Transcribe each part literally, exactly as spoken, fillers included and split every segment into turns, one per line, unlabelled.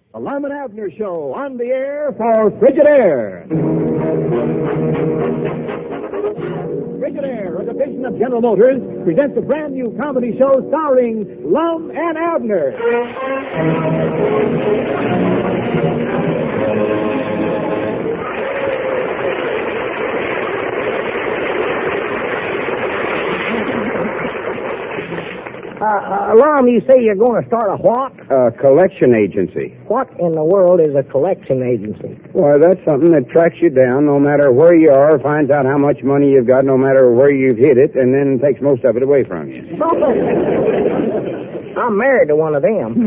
The Lyman Abner Show, on the air for Frigidaire. Frigidaire, a division of General Motors, presents a brand new comedy show starring Lum and Abner.
Uh, uh, Lum, you say you're going to start a what?
A collection agency.
What in the world is a collection agency?
Well, that's something that tracks you down no matter where you are, finds out how much money you've got no matter where you've hid it, and then takes most of it away from you.
I'm married to one of them.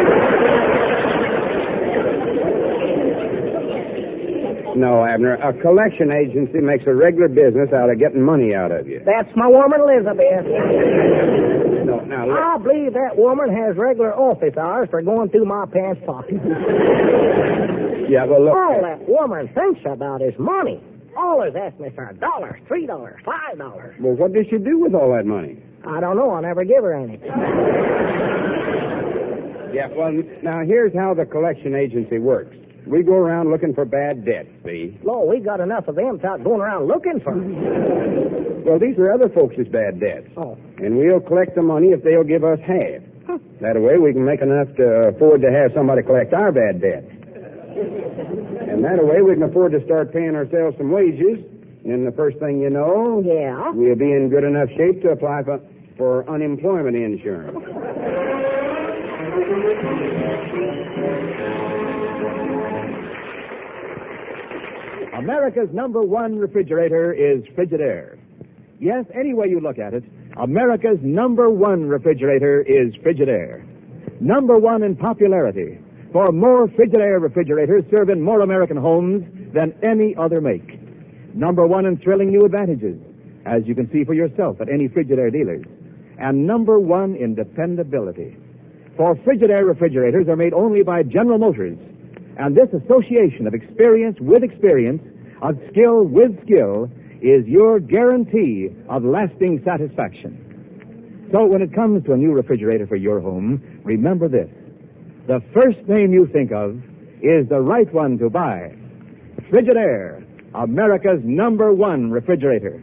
No, Abner, a collection agency makes a regular business out of getting money out of you.
That's my woman, Elizabeth.
No, now, look.
I believe that woman has regular office hours for going through my pants pocket.
Yeah, but look.
All that woman thinks about is money. Always asks me for a dollar, three dollars, five dollars.
Well, what does she do with all that money?
I don't know. I never give her any.
Yeah, well, now, here's how the collection agency works. We go around looking for bad debts, see?
Lord, we got enough of them without going around looking for them.
Well, these are other folks' bad debts.
Oh.
And we'll collect the money if they'll give us half. Huh. That way we can make enough to afford to have somebody collect our bad debts. And that way we can afford to start paying ourselves some wages. And the first thing you know,
yeah,
we'll be in good enough shape to apply for, for unemployment insurance.
America's number one refrigerator is Frigidaire. Yes, any way you look at it, America's number one refrigerator is Frigidaire. Number one in popularity, for more Frigidaire refrigerators serve in more American homes than any other make. Number one in thrilling new advantages, as you can see for yourself at any Frigidaire dealers. And number one in dependability. For Frigidaire refrigerators are made only by General Motors. And this association of experience with experience, of skill with skill, is your guarantee of lasting satisfaction. So when it comes to a new refrigerator for your home, remember this. The first name you think of is the right one to buy. Frigidaire, America's number one refrigerator.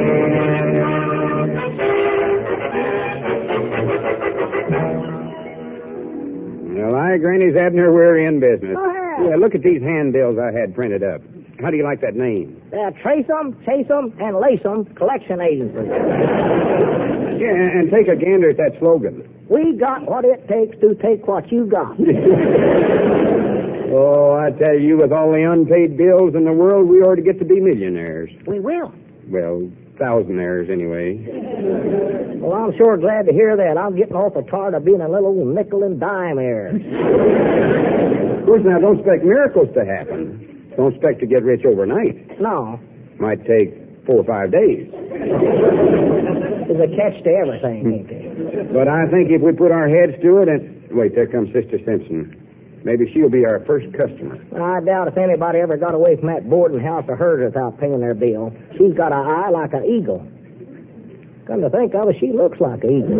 Well, I, Granny's Abner, we're in business.
Oh, yeah.
Yeah, look at these handbills I had printed up. How do you like that name?
Uh, trace 'em, chase 'em, and lace 'em, collection agency.
Yeah, and, and take a gander at that slogan.
We got what it takes to take what you got.
Oh, I tell you, with all the unpaid bills in the world, we ought to get to be millionaires.
We will.
Well, thousandaires anyway.
Well, I'm sure glad to hear that. I'm getting off the card of being a little old nickel and dime heir.
Of course, now, don't expect miracles to happen. Don't expect to get rich overnight.
No.
Might take four or five days.
There's a catch to everything, ain't there?
But I think if we put our heads to it and... Wait, there comes Sister Simpson. Maybe she'll be our first customer.
I doubt if anybody ever got away from that boarding house of hers without paying their bill. She's got an eye like an eagle. Come to think of it, she looks like an eagle.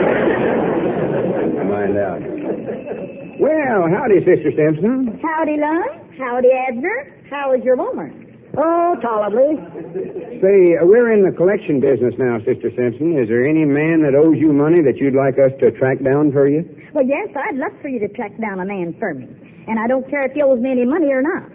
Find out. Well, howdy, Sister Simpson.
Howdy, Lum. Howdy, Abner. How is your woman?
Oh, tolerably.
Say, uh, we're in the collection business now, Sister Simpson. Is there any man that owes you money that you'd like us to track down for you?
Well, yes, I'd love for you to track down a man for me. And I don't care if he owes me any money or not.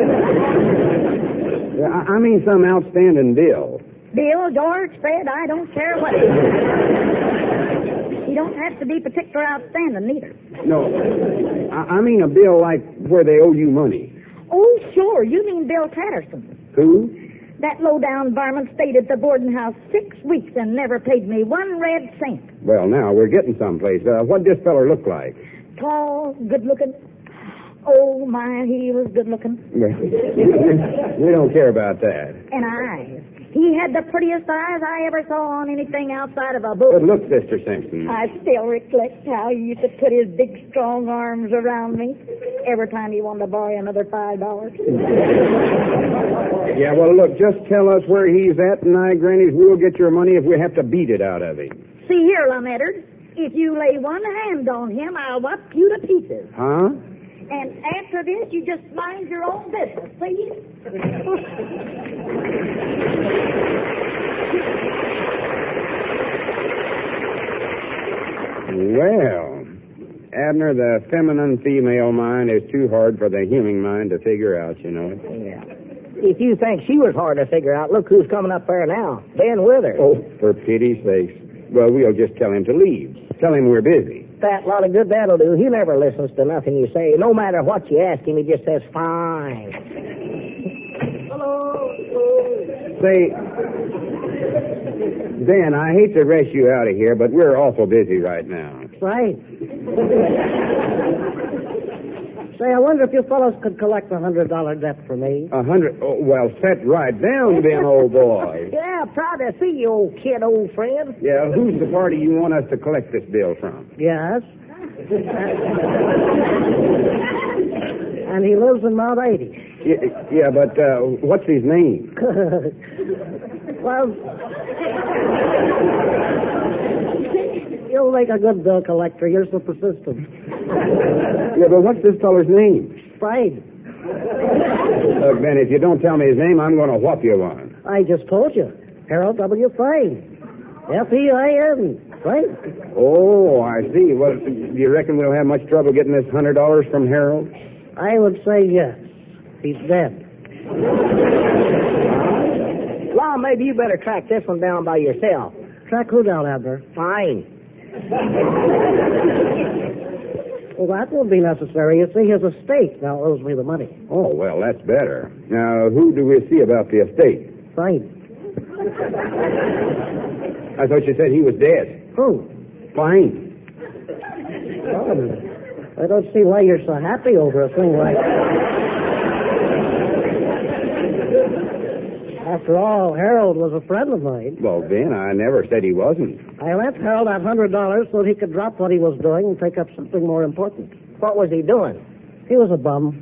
I, I mean some outstanding bill.
Bill, George, Fred, I don't care what it is. You don't have to be particular outstanding, neither.
No, I, I mean a bill like where they owe you money.
Oh, sure. You mean Bill Patterson.
Who?
That low-down varmint stayed at the boarding house six weeks and never paid me one red cent.
Well, now, we're getting someplace. Uh, what did this feller look like?
Tall, good-looking. Oh, my, he was good-looking.
We don't care about that.
And eyes. He had the prettiest eyes I ever saw on anything outside of a book.
But look, Sister Simpson.
I still recollect how he used to put his big, strong arms around me every time he wanted to borrow another five dollars.
Yeah, well, look, just tell us where he's at, and I, Granny's, we'll get your money if we have to beat it out of him.
See here, Lum Eddard. If you lay one hand on him, I'll whop you to pieces.
Huh?
And after this, you just mind your own business, see?
Well, Abner, the feminine female mind is too hard for the human mind to figure out, you know.
Yeah. If you think she was hard to figure out, look who's coming up there now. Ben Withers.
Oh, for pity's sakes. Well, we'll just tell him to leave. Tell him we're busy.
Fat lot of good that'll do. He never listens to nothing you say. No matter what you ask him, he just says, fine. Hello.
Say, Ben, I hate to rush you out of here, but we're awful busy right now.
Right. Say, I wonder if you fellows could collect a hundred dollar debt for me.
A hundred? Oh, well, set right down, Ben, old boy.
Yeah, proud to see you, old kid, old friend.
Yeah, who's the party you want us to collect this bill from?
Yes. And he lives in Mount eighty.
Yeah, yeah but uh, what's his name?
Well, you'll make a good bill collector. You're so persistent.
Yeah, but what's this feller's name?
Fraid.
Look, Ben, if you don't tell me his name, I'm going to whop you one.
I just told you. Harold W. Fraid. F E I N. Fraid.
Oh, I see. Well, do you reckon we'll have much trouble getting this hundred dollars from Harold?
I would say yes. He's dead. Well, maybe you better track this one down by yourself. Track who down, Abner? Fine. Well, that won't be necessary. You see, his estate now owes me the money.
Oh, well, that's better. Now, who do we see about the estate?
Fine.
I thought you said he was dead.
Who?
Fine.
Oh, I don't see why you're so happy over a thing like that. After all, Harold was a friend of mine.
Well, Ben, I never said he wasn't.
I lent Harold that hundred dollars so he could drop what he was doing and take up something more important. What was he doing? He was a bum.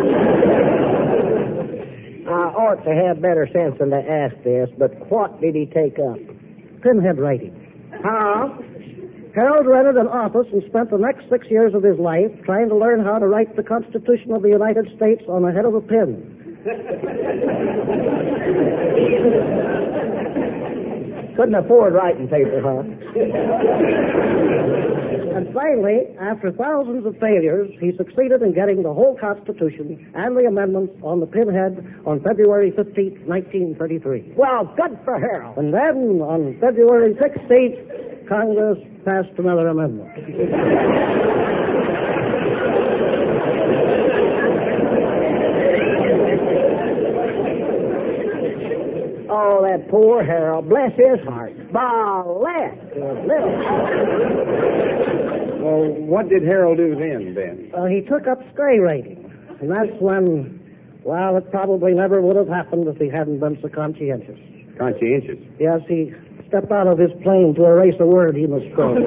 I ought to have better sense than to ask this, but what did he take up? Pinhead writing. Huh? Harold rented an office and spent the next six years of his life trying to learn how to write the Constitution of the United States on the head of a pin. Couldn't afford writing paper, huh? And finally, after thousands of failures, he succeeded in getting the whole Constitution and the amendments on the pinhead on February fifteenth, nineteen thirty-three. Well, good for Harold. And then, on February sixteenth, Congress passed another amendment. Oh, that poor Harold. Bless his heart. Bless his little heart.
Well, what did Harold do then, Ben?
Uh, he took up stray rating. And that's when, well, it probably never would have happened if he hadn't been so conscientious.
Conscientious?
Yes, he stepped out of his plane to erase a word he misspelled.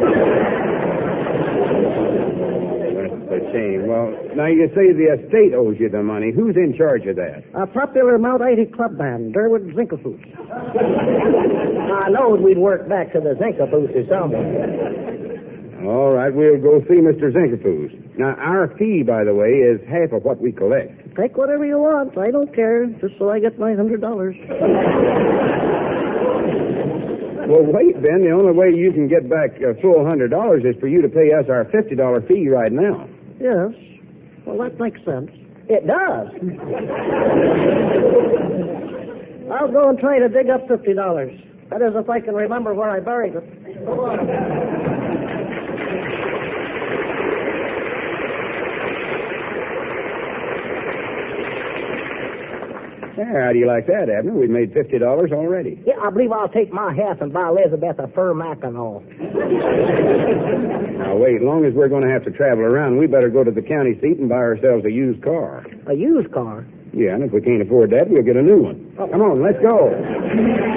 That's a shame. Well, now you say the estate owes you the money. Who's in charge of that?
A popular Mount eighty club band, Durwood Zinkafoos. I knowed we'd work back to the Zinkafoos somewhere.
All right, we'll go see Mister Zinkafoos. Now, our fee, by the way, is half of what we collect.
Take whatever you want. I don't care, just so I get my hundred dollars.
Well, wait, Ben. The only way you can get back a full hundred dollars is for you to pay us our fifty dollar fee right now.
Yes. Well, that makes sense. It does. I'll go and try to dig up fifty dollars. That is, if I can remember where I buried it. Go on.
Yeah, how do you like that, Abner? We've made fifty dollars already.
Yeah, I believe I'll take my half and buy Elizabeth a fur mackinaw.
Now, wait, as long as we're going to have to travel around, we better go to the county seat and buy ourselves a used car.
A used car?
Yeah, and if we can't afford that, we'll get a new one. Oh. Come on, let's go.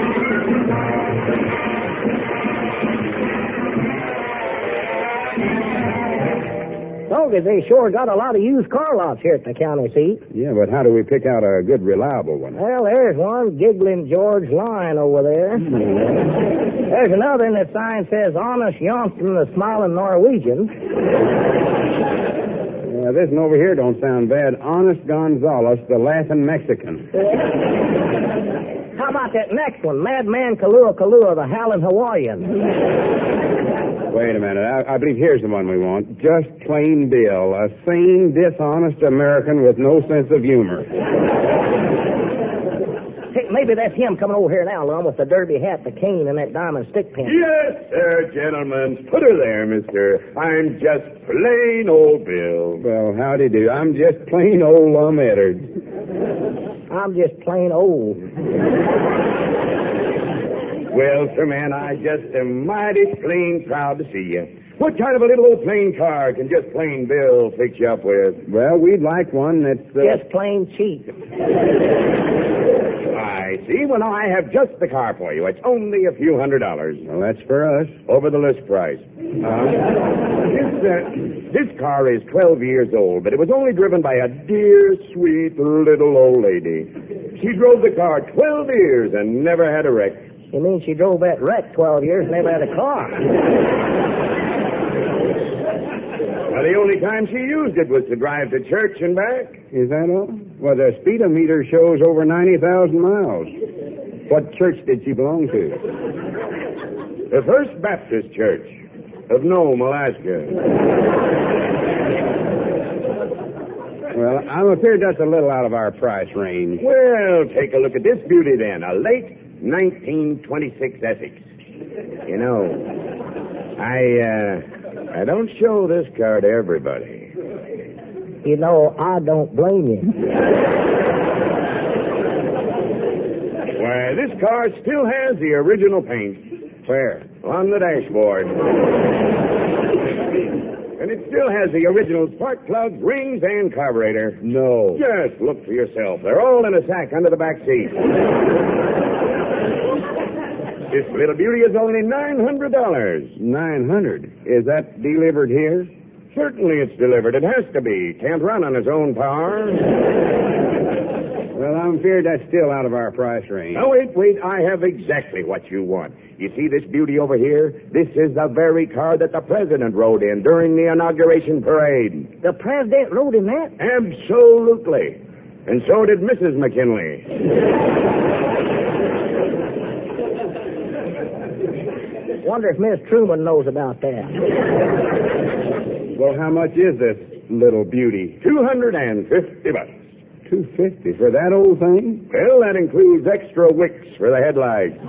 Doggy, they sure got a lot of used car lots here at the county seat.
Yeah, but how do we pick out a good, reliable one?
Well, there's one, Giggling George Line over there. There's another, and the sign says, Honest Youngster, the Smiling Norwegian.
Yeah, this one over here don't sound bad. Honest Gonzales, the laughing Mexican.
How about that next one? Madman Kalua Kalua, the howling Hawaiian.
Wait a minute. I, I believe here's the one we want. Just Plain Bill, a sane, dishonest American with no sense of humor.
Hey, maybe that's him coming over here now, Lum, with the derby hat, the cane, and that diamond stick pin.
Yes, sir, gentlemen. Put her there, mister. I'm just plain old Bill.
Well, howdy do. I'm just plain old Lum Edwards.
I'm just plain old.
Well, sir, man, I just am mighty plain proud to see you. What kind of a little old plain car can just plain Bill fix you up with?
Well, we'd like one that's... Uh...
Just plain cheap.
I see. Well, now, I have just the car for you. It's only a few hundred dollars.
Well, that's for us.
Over the list price. Uh, this, uh, this car is twelve years old, but it was only driven by a dear, sweet little old lady. She drove the car twelve years and never had a wreck.
You mean she drove that wreck twelve years and never had a car?
Well, the only time she used it was to drive to church and back.
Is that all? Well, the speedometer shows over ninety thousand miles. What church did she belong to?
The First Baptist Church of Nome, Alaska.
Well, I'm afraid that's a little out of our price range.
Well, take a look at this beauty then. A late nineteen twenty-six Essex. You know, I, uh, I don't show this car to everybody.
You know, I don't blame you.
Why, this car still has the original paint.
Where?
On the dashboard. And it still has the original spark plugs, rings, and carburetor.
No.
Just look for yourself. They're all in a sack under the back seat. This little beauty is only nine hundred dollars.
Nine hundred? Is that delivered here?
Certainly it's delivered. It has to be. Can't run on its own power.
Well, I'm feared that's still out of our price range.
Now, wait, wait. I have exactly what you want. You see this beauty over here? This is the very car that the president rode in during the inauguration parade.
The president rode in that?
Absolutely. And so did Missus McKinley.
Wonder if Miss Truman knows about that.
Well, how much is this little beauty?
Two hundred and fifty bucks.
Two fifty for that old thing?
Well, that includes extra wicks for the headlights.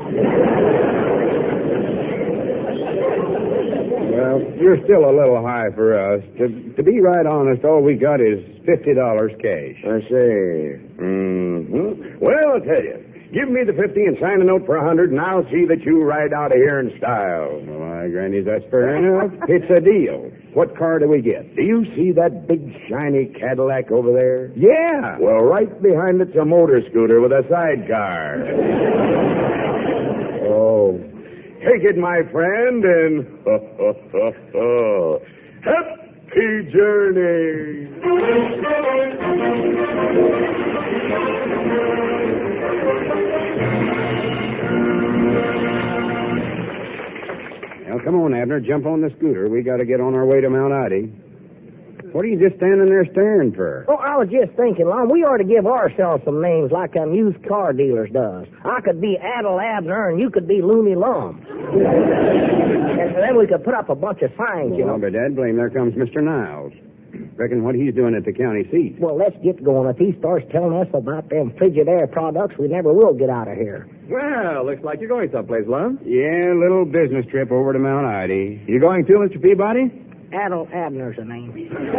Well, you're still a little high for us. To, to be right honest, all we got is fifty dollars cash.
I see. Mm-hmm. Well, I'll tell you. Give me the fifty and sign a note for a hundred, and I'll see that you ride out of here in style.
Well, my granny, that's fair enough. It's a deal. What car do we get?
Do you see that big, shiny Cadillac over there?
Yeah.
Well, right behind it's a motor scooter with a sidecar.
Oh.
Take it, my friend, and happy journey.
Well, come on, Abner. Jump on the scooter. We got to get on our way to Mount Ida. What are you just standing there staring for?
Oh, I was just thinking, Lon, we ought to give ourselves some names like them used car dealers does. I could be Adel Abner, and you could be Looney Lum. And then we could put up a bunch of signs, you
Well,
know.
but Dad, blame there comes Mister Niles. Reckon what he's doing at the county seat.
Well, let's get going. If he starts telling us about them Frigidaire products, we never will get out of here.
Well, looks like you're going someplace, Lum.
Yeah, a little business trip over to Mount Ida.
You going too, Mister Peabody?
Adel Abner's the name.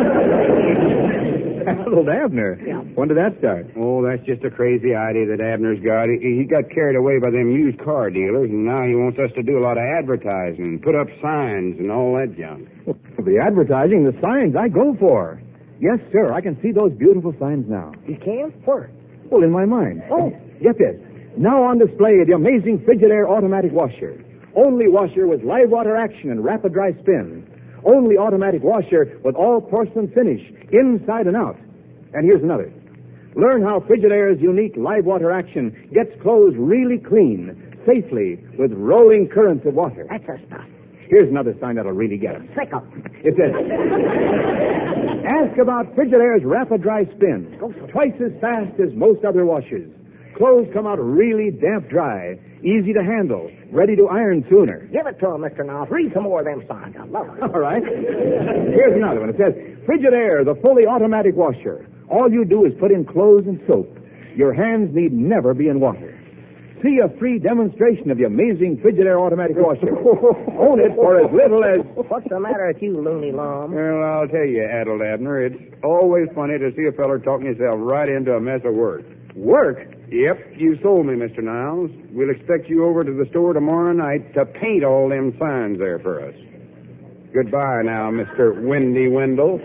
Adel Abner?
Yeah.
When did that start?
Oh, that's just a crazy idea that Abner's got. He, he got carried away by them used car dealers, and now he wants us to do a lot of advertising, put up signs and all that junk.
Well, the advertising, the signs, I go for. Yes, sir, I can see those beautiful signs now.
You can? Where?
Well, in my mind.
Oh.
Get this. Now on display, the amazing Frigidaire automatic washer. Only washer with live water action and rapid dry spin. Only automatic washer with all porcelain finish, inside and out. And here's another. Learn how Frigidaire's unique live water action gets clothes really clean, safely, with rolling currents of water.
That's the stuff.
Here's another sign that'll really get us.
Sick 'em.
It says, Ask about Frigidaire's Rapid Dry Spin. Twice as fast as most other washes. Clothes come out really damp dry, easy to handle, ready to iron sooner.
Give it to him, Mister Niles. Read some more of them signs. I love it.
All right. Here's another one. It says, Frigidaire, the fully automatic washer. All you do is put in clothes and soap. Your hands need never be in water. See a free demonstration of the amazing Frigidaire automatic washer. Own it for as little as...
What's the matter with you, loony lum?
Well, I'll tell you, Adel Abner, it's always funny to see a feller talking himself right into a mess of work.
Work?
Yep, you sold me, Mister Niles. We'll expect you over to the store tomorrow night to paint all them signs there for us. Goodbye now, Mister Windy Wendell.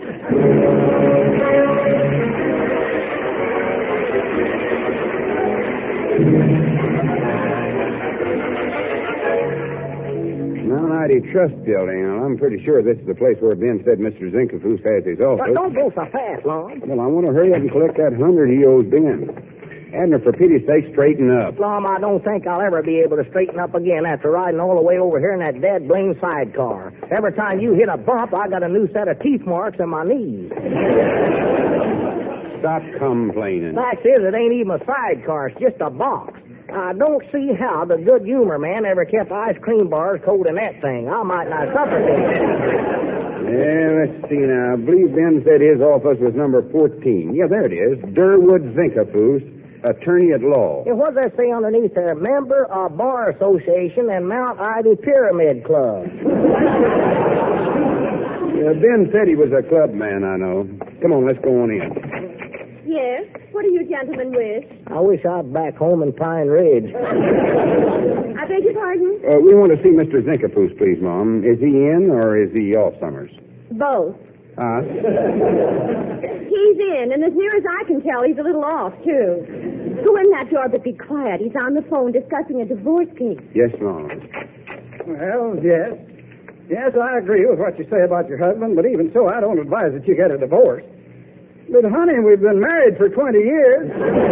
Almighty Trust Building. I'm pretty sure this is the place where Ben said Mister Zinkerfoos has his office.
Don't go so fast, Lom.
Well, I want to hurry up and collect that hundred he owes Ben. Abner, for pity's sake, straighten up.
Lom, I don't think I'll ever be able to straighten up again after riding all the way over here in that dead blame sidecar. Every time you hit a bump, I got a new set of teeth marks in my knees.
Stop complaining.
Fact is, it ain't even a sidecar. It's just a box. I don't see how the good humor man ever kept ice cream bars cold in that thing. I might not suffocate.
Yeah, let's see now. I believe Ben said his office was number fourteen. Yeah, there it is. Durwood Zinkerfoos, attorney at law.
Yeah, what does that say underneath there? Member of Bar Association and Mount Ivy Pyramid Club.
Yeah, Ben said he was a club man, I know. Come on, let's go on in.
Yes? What do you gentlemen wish?
I wish I'd back home in Pine Ridge.
I beg your pardon?
Uh, we want to see Mister Zinkerfoos, please, Mom. Is he in or is he off summers?
Both.
Huh?
He's in, and as near as I can tell, he's a little off, too. Go in that door, but be quiet. He's on the phone discussing a divorce case.
Yes, Mom.
Well, yes. Yes, I agree with what you say about your husband, but even so, I don't advise that you get a divorce. But, honey, we've been married for twenty years.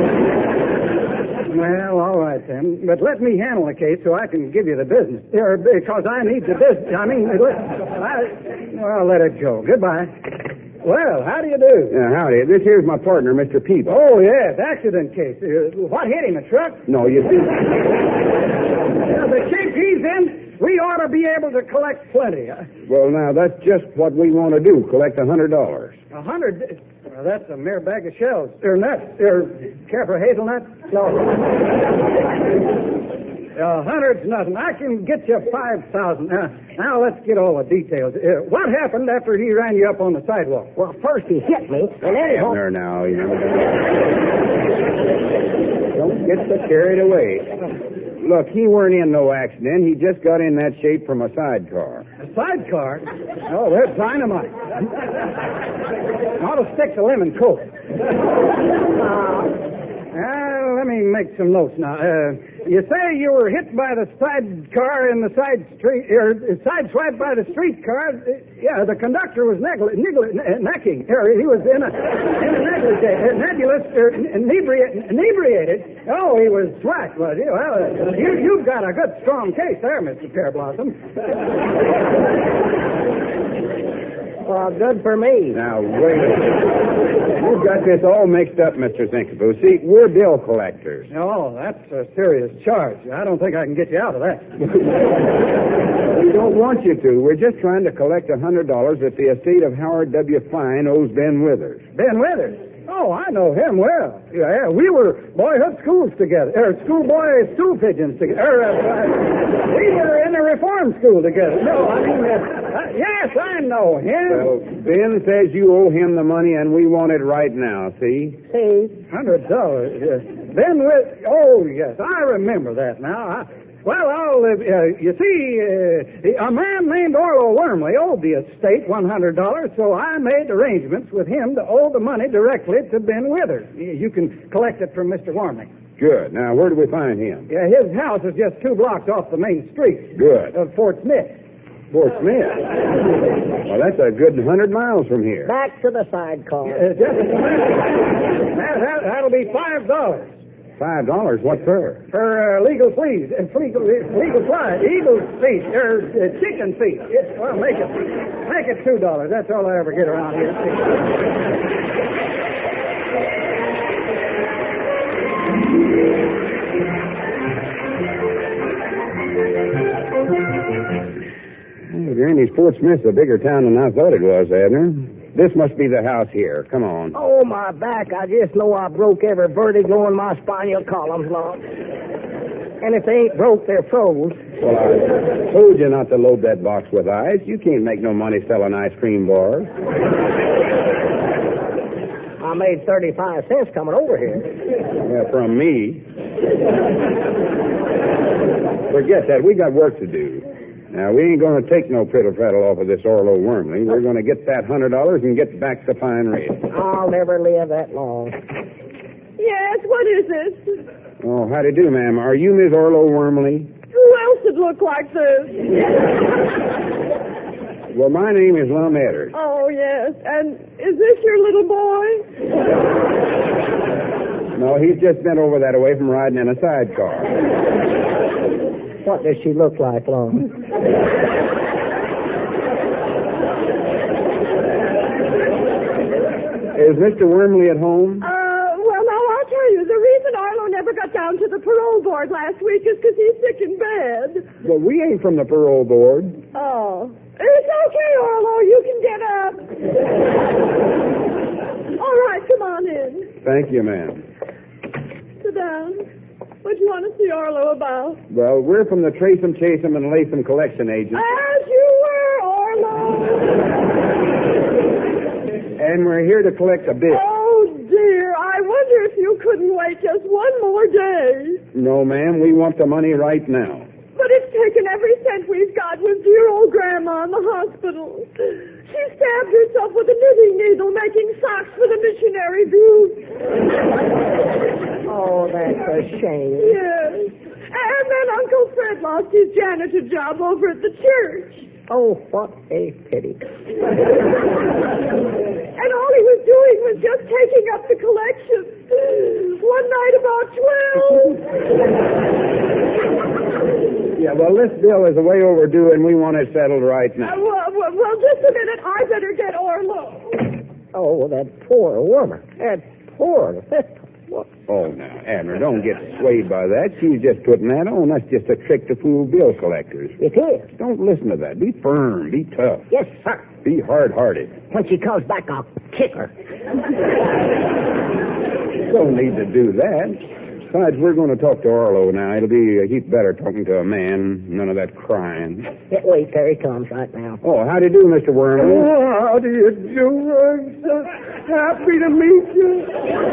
Well, all right, then. But let me handle the case so I can give you the business. Or because I need the business. I mean, I, well, let it go. Goodbye. Well, how do you do?
Yeah, howdy. This here's my partner, Mister Peebles.
Oh, yes, accident case. Uh, what hit him, a truck?
No, you see...
Yeah, the shape he's in, we ought to be able to collect plenty. Uh,
Well, now, that's just what we want to do, collect a hundred dollars.
A hundred... Well, that's a mere bag of shells. Or nuts. Or careful hazelnut? No. A hundred's nothing. I can get you five thousand. Now, now let's get all the details. Uh, what happened after he ran you up on the sidewalk?
Well, first he hit me, and then he...
Come there now, you know. Don't get so carried away. Look, he weren't in no accident. He just got in that shape from a sidecar.
A sidecar? Oh, there's dynamite. Ought to stick to lemon coke. Uh, let me make some notes now. Uh, you say you were hit by the sidecar in the side street, or sideswiped by the streetcar. Uh, yeah, the conductor was negli- negli- uh, necking. Or he was in a, in a negligee, uh, nebulous, or inebriated, inebriated. Oh, he was swacked, was he? Well, uh, you, you've got a good, strong case there, Mister Pearblossom.
Well, good for me.
Now, wait. You've got this all mixed up, Mister Zinkerfoos. See, we're bill collectors.
Oh, that's a serious charge. I don't think I can get you out of that.
We don't want you to. We're just trying to collect a hundred dollars that the estate of Howard W. Fine owes Ben Withers.
Ben Withers? Oh, I know him well. Yeah, we were boyhood schools together. Er, schoolboy stool pigeons together. Er, uh, we were in the reform school together. No, I mean, uh, uh, yes, I know him.
Well, Ben says you owe him the money, and we want it right now, see?
See?
Hundred dollars. Yes. Ben Withers. Oh, yes, I remember that now. I, Well, I'll, uh, you see, uh, a man named Orlo Wormley owed the estate one hundred dollars, so I made arrangements with him to owe the money directly to Ben Withers. You can collect it from Mister Wormley.
Good. Now, where do we find him?
Yeah, his house is just two blocks off the main street.
Good.
Of Fort Smith.
Fort Smith? Well, that's a good hundred miles from here.
Back to the sidecar.
Uh, just a minute. That, that, that'll be five dollars.
Five dollars? What for?
For uh, legal fleas, uh, legal, legal flies, eagle feet, or uh, chicken feet. Yeah, well, make it, make it two dollars. That's all I ever get around here.
Granny Fort Smith's a bigger town than I thought it was, Abner. This must be the house here. Come on.
Oh, my back. I just know I broke every vertigo in my spinal columns long. And if they ain't broke, they're froze.
Well, I told you not to load that box with ice. You can't make no money selling ice cream bars.
I made thirty-five cents coming over here.
Yeah, from me. Forget that. We got work to do. Now, we ain't going to take no piddle-faddle off of this Orlo Wormley. We're going to get that one hundred dollars and get back to Pine Ridge.
I'll never live that long.
Yes, what is it?
Oh, how do you do, ma'am? Are you Miss Orlo Wormley?
Who else would look like this?
Well, my name is Lum Eddard.
Oh, yes. And is this your little boy?
No, he's just been over that away from riding in a sidecar.
What does she look like, Lum?
Is Mister Wormley at home?
Uh, well, now, I'll tell you. The reason Arlo never got down to the parole board last week is because he's sick in bed.
Well, we ain't from the parole board.
Oh. It's okay, Arlo. You can get up. All right, come on in.
Thank you, ma'am.
Sit down. What do you want to see Arlo about?
Well, we're from the Tratham, Chatham, and Latham Collection Agency.
As you were, Arlo.
And we're here to collect a bill.
Oh, dear. I wonder if you couldn't wait just one more day.
No, ma'am. We want the money right now.
But it's taken every cent we've got with dear old Grandma in the hospital. She stabbed herself with a knitting needle making socks for the missionary group.
Oh, that's a shame.
Yes. And then Uncle Fred lost his janitor job over at the church.
Oh, what a pity.
And all he was doing was just taking up the collection. One night about twelve.
Yeah, well, this bill is way overdue, and we want it settled right
Uh,
now.
well, well, well, just a minute. I better get Orlo.
Oh, that poor woman. That poor... What?
Oh, now, Abner, don't get swayed by that. She's just putting that on. That's just a trick to fool bill collectors.
It is.
Don't listen to that. Be firm. Be tough.
Yes, sir.
Be hard-hearted.
When she comes back, I'll kick her.
Don't need to do that. Besides, we're going to talk to Orlo now. It'll be a heap better talking to a man. None of that crying.
Yeah, wait, there he comes right now.
Oh, how do you do, Mister Wormley?
Oh, how do you do? I'm so happy to meet you.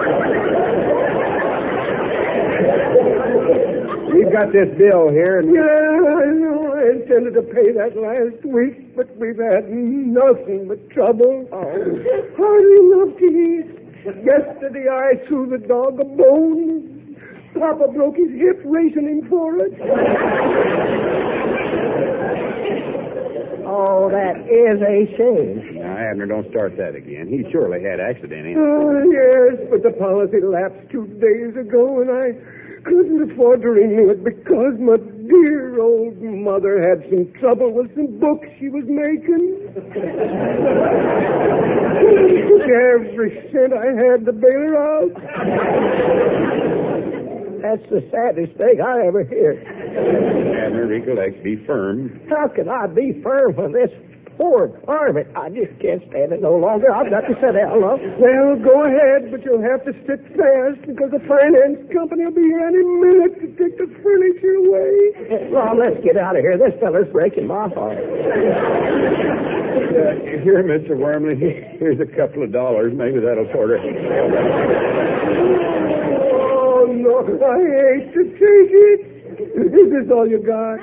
We've got this bill here, and
Yeah, I know. I intended to pay that last week, but we've had nothing but trouble. Oh. Hardly enough to eat. Yesterday I threw the dog a bone. Papa broke his hip racing him for it.
Oh, that is a shame.
Now, Abner, don't start that again. He surely had accident in it.
Oh, yes, but the policy lapsed two days ago, and I couldn't afford to renew it because my dear old mother had some trouble with some books she was making. I took every cent I had to bail her out.
That's the saddest thing I ever hear.
Abner, recollect. Be firm.
How can I be firm when this poor varmint? I just can't stand it no longer. I've got to sit down, love.
Well, go ahead, but you'll have to sit fast because the finance company will be here any minute to take the furniture away.
Well, let's get out of here. This fella's breaking my heart.
Uh, here, Mister Wormley, here's a couple of dollars. Maybe that'll sort of...
Oh, no, I hate to take it. Is this all you got?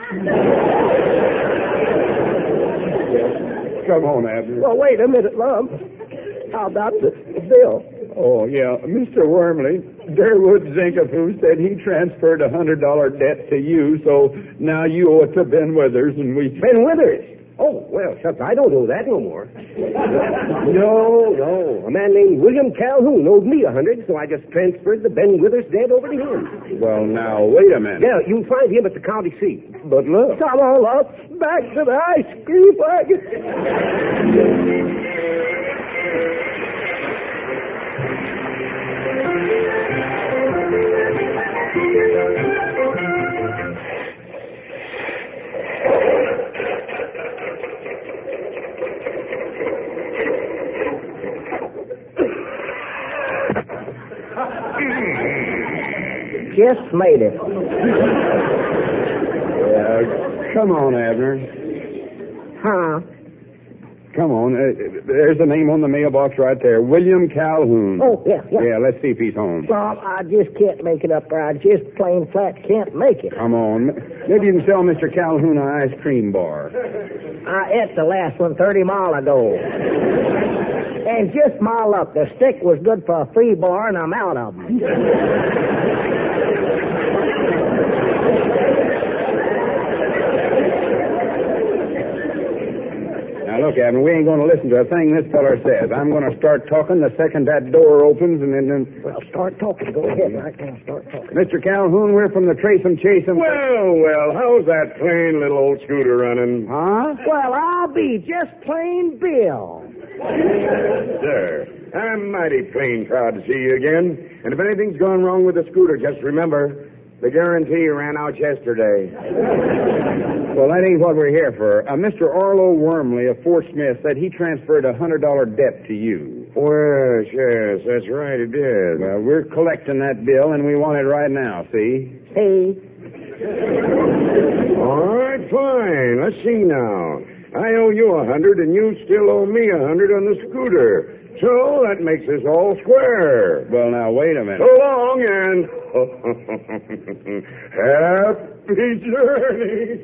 Come on, Abner.
Well, wait a minute, love. How about the bill?
Oh, yeah. Mister Wormley, Durwood Zinkapoo said he transferred a one hundred dollars debt to you, so now you owe it to Ben Withers, and we...
Ben Withers.
Oh, well, shucks, I don't owe that no more. no, no. A man named William Calhoun owed me a hundred, so I just transferred the Ben Withers debt over to him.
Well, now, wait a minute.
Yeah, you'll find him at the county seat.
But look.
Come on up, back to the ice cream wagon.
Just made it.
Yeah, come on, Abner.
Huh?
Come on. Uh, there's the name on the mailbox right there. William Calhoun.
Oh, yeah, yeah.
Yeah, let's see if he's home.
Well, I just can't make it up there. I just plain flat can't make it.
Come on. Maybe you can sell Mister Calhoun an ice cream bar.
I ate the last one thirty mile ago. And just my luck, the stick was good for a free bar, and I'm out of them.
Now, look, Abner, we ain't going to listen to a thing this feller says. I'm going to start talking the second that door opens, and then... then...
Well, start talking. Go ahead. Right now, start talking.
Mister Calhoun, we're from the Trace 'em Chase 'em...
Well, well, how's that plain little old scooter running?
Huh?
Well, I'll be just plain Bill.
Sir, I'm mighty plain proud to see you again. And if anything's gone wrong with the scooter, just remember, the guarantee ran out yesterday.
Well, that ain't what we're here for. Uh, Mister Arlo Wormley of Fort Smith said he transferred a one hundred dollars debt to you.
Well, yes, that's right, it did.
Well, we're collecting that bill, and we want it right now, see?
Hey.
All right, fine. Let's see now. I owe you a hundred, and you still owe me a hundred on the scooter. So that makes us all square.
Well, now, wait a minute.
So long, and happy journey.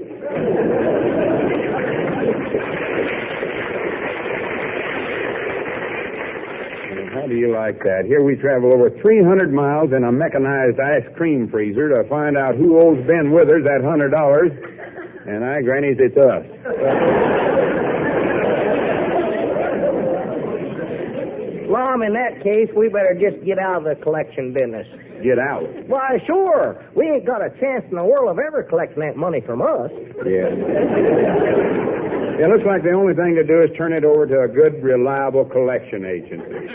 How do you like that? Here we travel over three hundred miles in a mechanized ice cream freezer to find out who owes Ben Withers that one hundred dollars. And I, grannies, it's us.
Lom, in that case, we better just get out of the collection business.
Get out.
Why, sure. We ain't got a chance in the world of ever collecting that money from us.
Yeah. It looks like the only thing to do is turn it over to a good, reliable collection agency.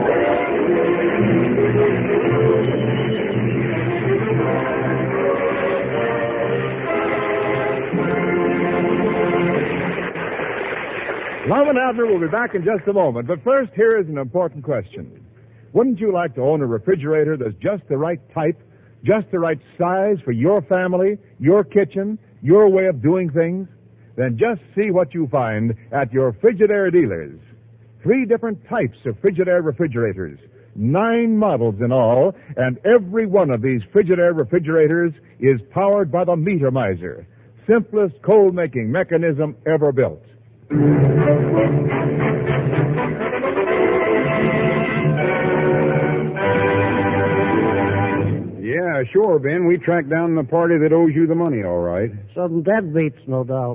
Lom and Abner will be back in just a moment, but first, here is an important question. Wouldn't you like to own a refrigerator that's just the right type, just the right size for your family, your kitchen, your way of doing things? Then just see what you find at your Frigidaire dealers. Three different types of Frigidaire refrigerators, nine models in all, and every one of these Frigidaire refrigerators is powered by the Meter Miser, simplest cold-making mechanism ever built.
Yeah, sure, Ben. We tracked down the party that owes you the money, all right.
Some deadbeats, no doubt.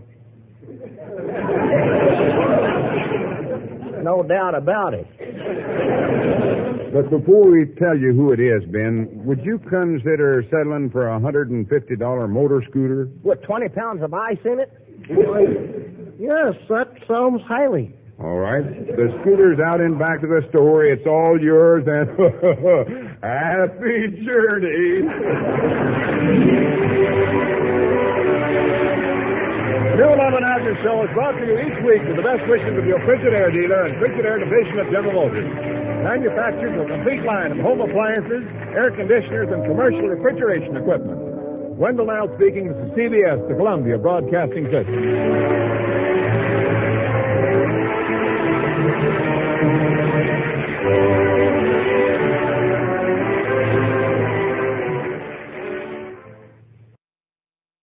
No doubt about it.
But before we tell you who it is, Ben, would you consider settling for a one hundred fifty dollars motor scooter?
With twenty pounds of ice in it? Yes, that sounds highly.
All right. The scooter's out in back of the store. It's all yours, and happy journey.
New Lom and Abner Show is brought to you each week with the best wishes of your Frigidaire dealer and Frigidaire division of General Motors. Manufactured a complete line of home appliances, air conditioners, and commercial refrigeration equipment. Wendell Nile speaking. This is C B S, the Columbia Broadcasting System.